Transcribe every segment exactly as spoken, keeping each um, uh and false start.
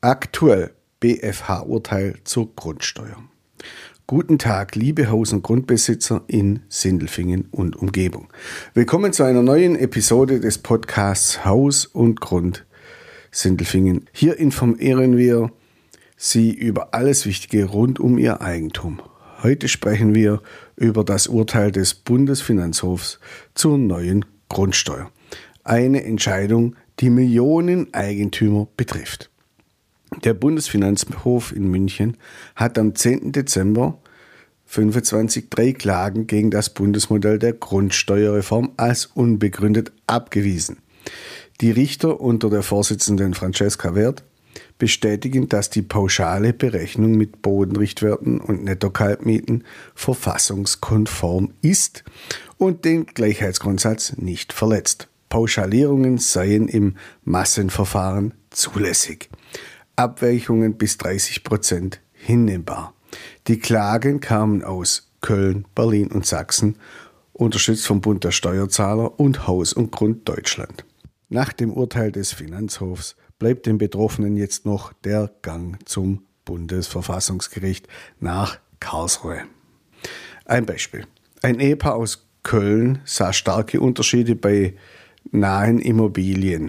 Aktuell B F H-Urteil zur Grundsteuer. Guten Tag, liebe Haus- und Grundbesitzer in Sindelfingen und Umgebung. Willkommen zu einer neuen Episode des Podcasts Haus und Grund Sindelfingen. Hier informieren wir Sie über alles Wichtige rund um Ihr Eigentum. Heute sprechen wir über das Urteil des Bundesfinanzhofs zur neuen Grundsteuer. Eine Entscheidung, die Millionen Eigentümer betrifft. Der Bundesfinanzhof in München hat am zehnten Dezember fünfundzwanzig drei Klagen gegen das Bundesmodell der Grundsteuerreform als unbegründet abgewiesen. Die Richter unter der Vorsitzenden Francesca Werth bestätigen, dass die pauschale Berechnung mit Bodenrichtwerten und Netto-Kaltmieten verfassungskonform ist und den Gleichheitsgrundsatz nicht verletzt. Pauschalierungen seien im Massenverfahren zulässig. Abweichungen bis dreißig Prozent hinnehmbar. Die Klagen kamen aus Köln, Berlin und Sachsen, unterstützt vom Bund der Steuerzahler und Haus und Grund Deutschland. Nach dem Urteil des Finanzhofs bleibt den Betroffenen jetzt noch der Gang zum Bundesverfassungsgericht nach Karlsruhe. Ein Beispiel. Ein Ehepaar aus Köln sah starke Unterschiede bei nahen Immobilien.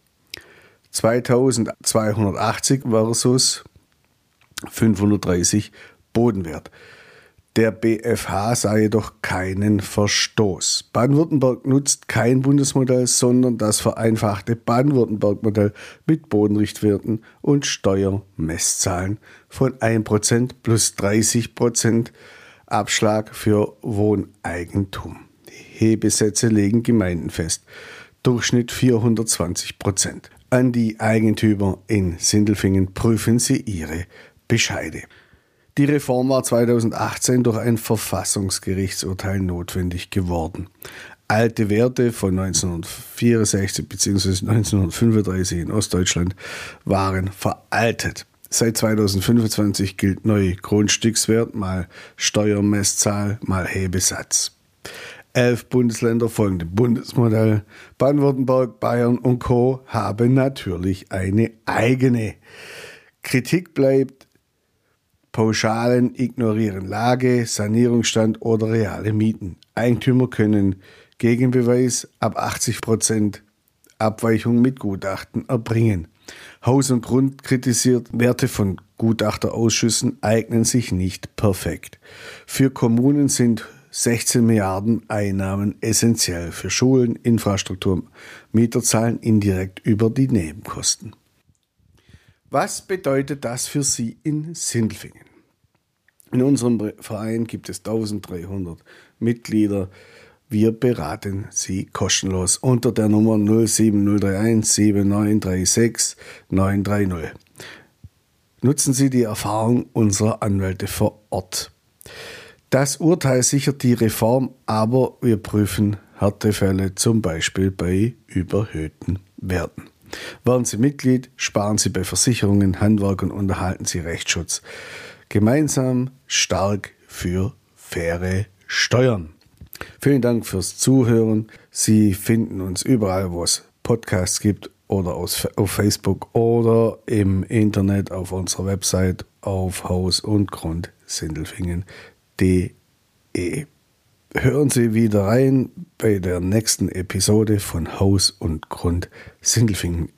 zweitausendzweihundertachtzig versus fünfhundertdreißig Bodenwert. Der B F H sah jedoch keinen Verstoß. Baden-Württemberg nutzt kein Bundesmodell, sondern das vereinfachte Baden-Württemberg-Modell mit Bodenrichtwerten und Steuermesszahlen von ein Prozent plus dreißig Prozent Abschlag für Wohneigentum. Hebesätze legen Gemeinden fest. Durchschnitt vierhundertzwanzig Prozent. An die Eigentümer in Sindelfingen prüfen Sie Ihre Bescheide. Die Reform war zweitausendachtzehn durch ein Verfassungsgerichtsurteil notwendig geworden. Alte Werte von neunzehnhundertvierundsechzig bzw. neunzehnhundertfünfunddreißig in Ostdeutschland waren veraltet. Seit zweitausendfünfundzwanzig gilt neu Grundstückswert mal Steuermesszahl mal Hebesatz. Elf Bundesländer folgen dem Bundesmodell. Baden-Württemberg, Bayern und Co. haben natürlich eine eigene. Kritik bleibt, Pauschalen ignorieren Lage, Sanierungsstand oder reale Mieten. Eigentümer können Gegenbeweis ab achtzig Prozent Abweichung mit Gutachten erbringen. Haus und Grund kritisiert, Werte von Gutachterausschüssen eignen sich nicht perfekt. Für Kommunen sind sechzehn Milliarden Einnahmen essentiell für Schulen, Infrastruktur, Mieter zahlen indirekt über die Nebenkosten. Was bedeutet das für Sie in Sindelfingen? In unserem Verein gibt es eintausenddreihundert Mitglieder. Wir beraten Sie kostenlos unter der Nummer null sieben null drei eins sieben neun drei sechs neun drei null. Nutzen Sie die Erfahrung unserer Anwälte vor Ort. Das Urteil sichert die Reform, aber wir prüfen Härtefälle, zum Beispiel bei überhöhten Werten. Werden Sie Mitglied, sparen Sie bei Versicherungen, Handwerkern und erhalten Sie Rechtsschutz. Gemeinsam stark für faire Steuern. Vielen Dank fürs Zuhören. Sie finden uns überall, wo es Podcasts gibt oder auf Facebook oder im Internet auf unserer Website auf Haus und Grund Sindelfingen. De. Hören Sie wieder rein bei der nächsten Episode von Haus und Grund Sindelfingen.